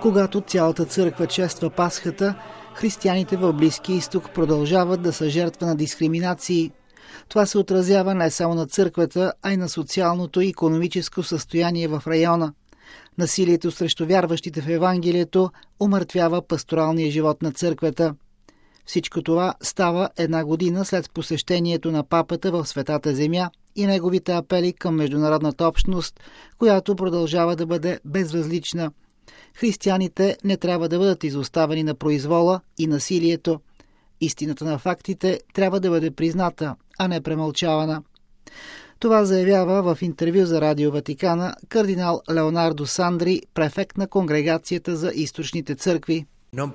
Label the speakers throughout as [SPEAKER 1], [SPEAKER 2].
[SPEAKER 1] Когато цялата църква чества Пасхата, християните в Близкия изток продължават да са жертва на дискриминации. Това се отразява не само на църквата, а и на социалното и икономическо състояние в района. Насилието срещу вярващите в Евангелието умъртвява пасторалния живот на църквата. Всичко това става една година след посещението на папата в Светата земя и неговите апели към международната общност, която продължава да бъде безразлична. Християните не трябва да бъдат изоставени на произвола и насилието. Истината на фактите трябва да бъде призната, а не премълчавана. Това заявява в интервю за Радио Ватикана кардинал Леонардо Сандри, префект на Конгрегацията за източните църкви.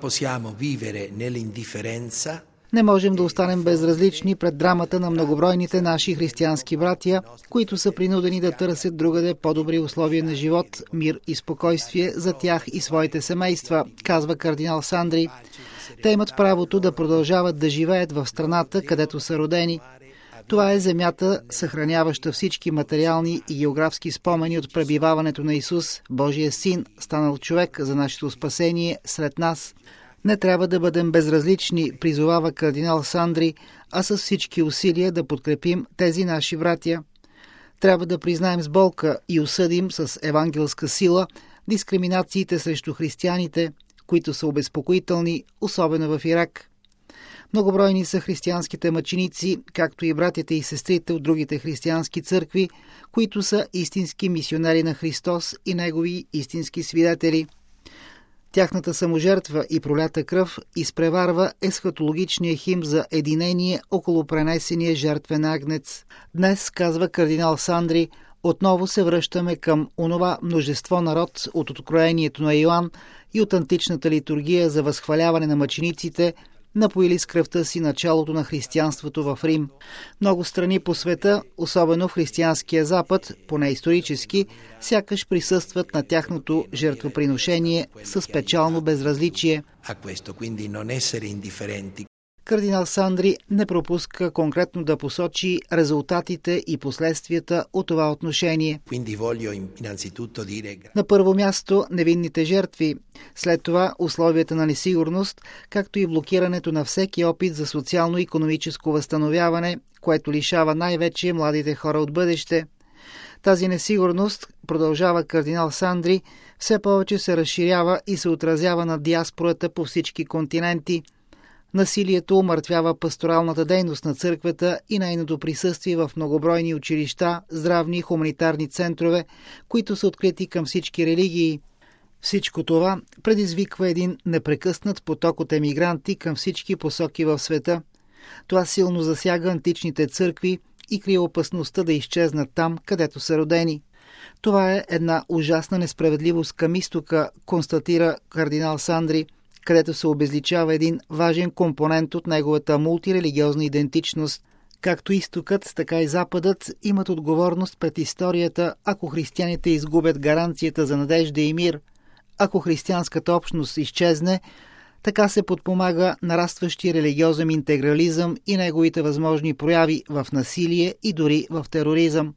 [SPEAKER 1] Не можем да останем безразлични пред драмата на многобройните наши християнски братия, които са принудени да търсят другаде по-добри условия на живот, мир и спокойствие за тях и своите семейства, казва кардинал Сандри. Те имат правото да продължават да живеят в страната, където са родени. Това е земята, съхраняваща всички материални и географски спомени от пребиваването на Исус, Божия син, станал човек за нашето спасение сред нас. Не трябва да бъдем безразлични, призовава кардинал Сандри, а с всички усилия да подкрепим тези наши братия. Трябва да признаем с болка и осъдим с евангелска сила дискриминациите срещу християните, които са обезпокоителни, особено в Ирак. Многобройни са християнските мъченици, както и братята и сестрите от другите християнски църкви, които са истински мисионери на Христос и негови истински свидетели. Тяхната саможертва и пролята кръв изпреварва есхатологичния хим за единение около пренесения жертвен агнец. Днес, казва кардинал Сандри, отново се връщаме към онова множество народ от откроението на Йоан и от античната литургия за възхваляване на мъчениците, напоили с кръвта си началото на християнството в Рим. Много страни по света, особено в християнския Запад, поне исторически, сякаш присъстват на тяхното жертвоприношение с печално безразличие. Кардинал Сандри не пропуска конкретно да посочи резултатите и последствията от това отношение. На първо място невинните жертви, след това условията на несигурност, както и блокирането на всеки опит за социално-икономическо възстановяване, което лишава най-вече младите хора от бъдеще. Тази несигурност, продължава кардинал Сандри, все повече се разширява и се отразява на диаспората по всички континенти. Насилието умъртвява пасторалната дейност на църквата и нейното присъствие в многобройни училища, здравни и хуманитарни центрове, които са открити към всички религии. Всичко това предизвиква един непрекъснат поток от емигранти към всички посоки в света. Това силно засяга античните църкви и крие опасността да изчезнат там, където са родени. Това е една ужасна несправедливост към изтока, констатира кардинал Сандри, където се обезличава един важен компонент от неговата мултирелигиозна идентичност. Както изтокът, така и западът имат отговорност пред историята, ако християните изгубят гаранцията за надежда и мир. Ако християнската общност изчезне, така се подпомага нарастващи религиозен интегрализъм и неговите възможни прояви в насилие и дори в тероризъм.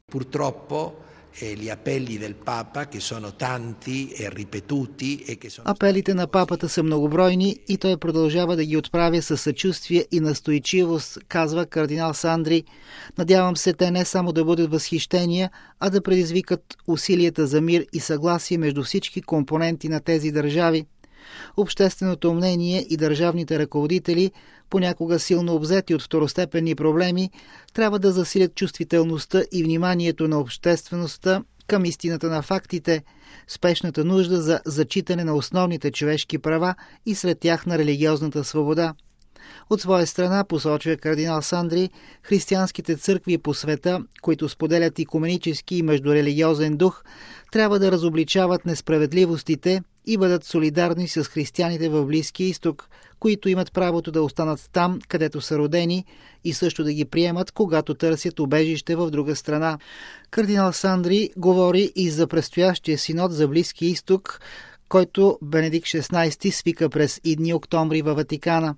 [SPEAKER 1] Апелите на папата са многобройни и той продължава да ги отправя със съчувствие и настойчивост, казва кардинал Сандри. Надявам се те не само да бъдат възхищения, а да предизвикат усилията за мир и съгласие между всички компоненти на тези държави. Общественото мнение и държавните ръководители, понякога силно обзети от второстепенни проблеми, трябва да засилят чувствителността и вниманието на обществеността към истината на фактите, спешната нужда за зачитане на основните човешки права и сред тях на религиозната свобода. От своя страна, посочва кардинал Сандри, християнските църкви по света, които споделят икуменически и междурелигиозен дух, трябва да разобличават несправедливостите и бъдат солидарни с християните в Близкия изток, които имат правото да останат там, където са родени, и също да ги приемат, когато търсят убежище в друга страна. Кардинал Сандри говори и за предстоящия синод за Близкия изток, който Бенедикт XVI свика през идни октомври във Ватикана.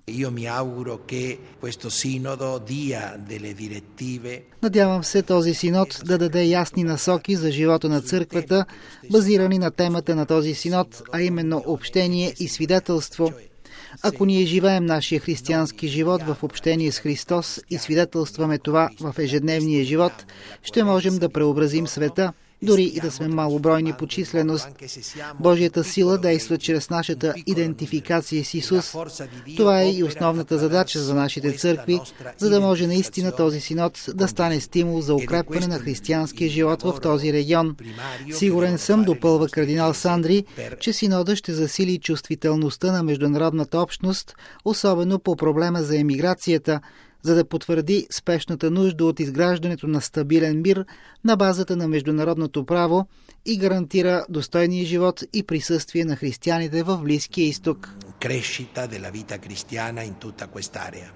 [SPEAKER 1] Надявам се този синод да даде ясни насоки за живота на църквата, базирани на темата на този синод, а именно общение и свидетелство. Ако ние живеем нашия християнски живот в общение с Христос и свидетелстваме това в ежедневния живот, ще можем да преобразим света, дори и да сме малобройни по численост. Божията сила действа чрез нашата идентификация с Исус. Това е и основната задача за нашите църкви, за да може наистина този синод да стане стимул за укрепване на християнския живот в този регион. Сигурен съм, допълва кардинал Сандри, че синода ще засили чувствителността на международната общност, особено по проблема за емиграцията, за да потвърди спешната нужда от изграждането на стабилен мир на базата на международното право и гарантира достойния живот и присъствие на християните в Близкия изток.